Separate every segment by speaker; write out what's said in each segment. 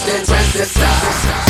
Speaker 1: Twisted transistor.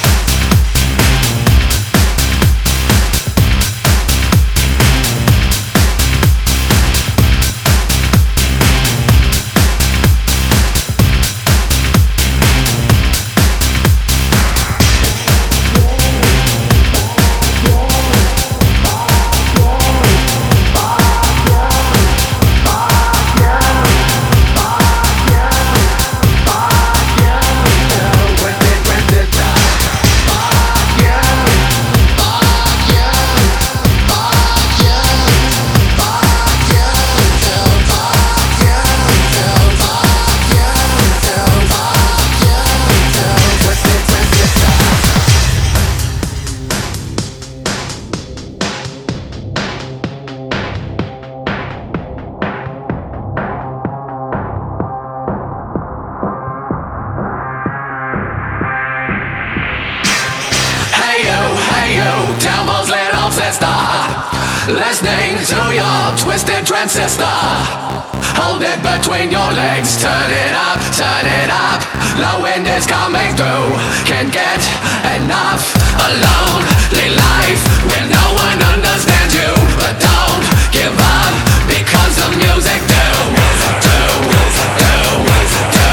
Speaker 2: Devils lit off sister, listening to your twisted transistor. Hold it between your legs, turn it up, turn it up. The wind is coming through, can't get enough. A lonely life where no one understands you, but don't give up because the music do, do, do, do,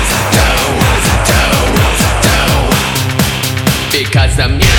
Speaker 2: do, do, do. Because the music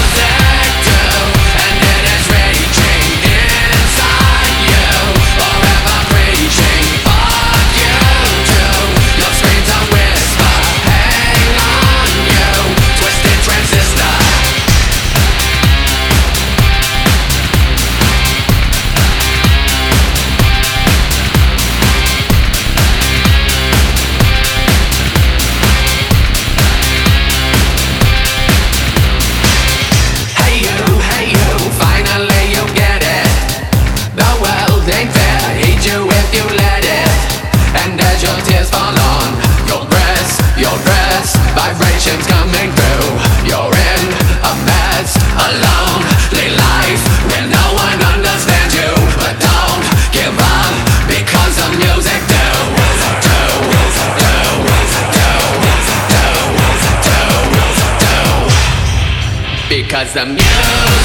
Speaker 2: vibrations coming through. You're in a mess, a lonely life where no one understands you, but don't give up because the music do, do, do, do, do, do, do, because the music